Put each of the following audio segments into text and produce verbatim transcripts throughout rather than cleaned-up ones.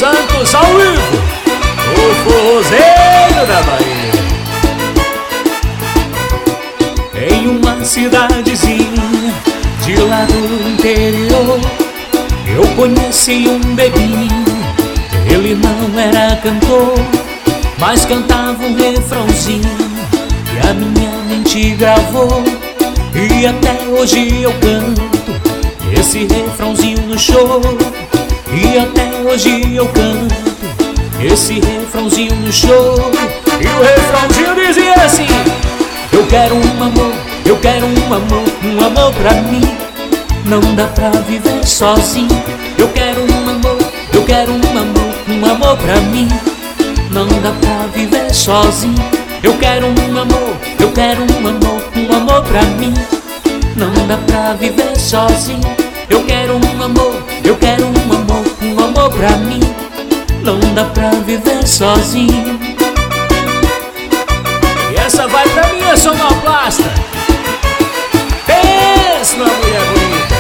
Santos ao vivo, o forrozeiro da Bahia. Em uma cidadezinha de lá do interior, eu conheci um bebinho. Ele não era cantor, mas cantava um refrãozinho que a minha mente gravou. E até hoje eu canto esse refrãozinho no show. E até hoje eu canto esse refrãozinho no show. E o refrãozinho dizia assim: eu quero um amor, eu quero um amor, um amor pra mim. Não dá pra viver sozinho. Eu quero um amor, eu quero um amor, um amor pra mim. Não dá pra viver sozinho. Eu quero um amor, eu quero um amor, um amor pra mim. Não dá pra viver sozinho. Eu quero um amor, eu quero um amor, um amor pra mim. Não dá pra viver sozinho. E essa vai pra minha sonoplasta. Pensa numa mulher bonita.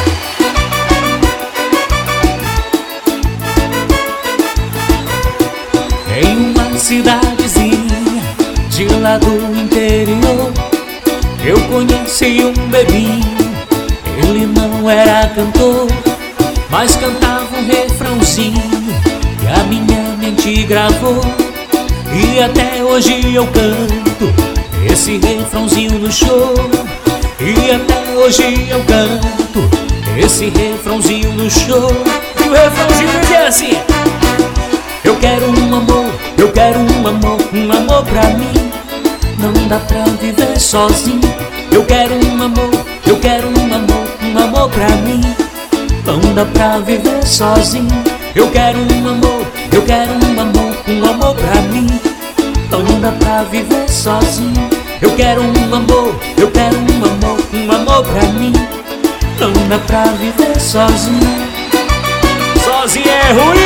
Em uma cidadezinha de lá do interior, eu conheci um bebinho. Ele não era cantor, mas cantava um refrãozinho que a minha mente gravou. E até hoje eu canto esse refrãozinho no show. E até hoje eu canto esse refrãozinho no show. E o refrãozinho dizia assim: eu quero um amor, eu quero um amor, um amor pra mim. Não dá pra viver sozinho. Eu quero um amor, eu quero um amor, um amor pra mim. Não dá pra viver sozinho. Eu quero um amor, eu quero um amor, um amor pra mim. Não dá pra viver sozinho. Eu quero um amor, eu quero um amor, um amor pra mim. Não dá pra viver sozinho. Sozinho é ruim.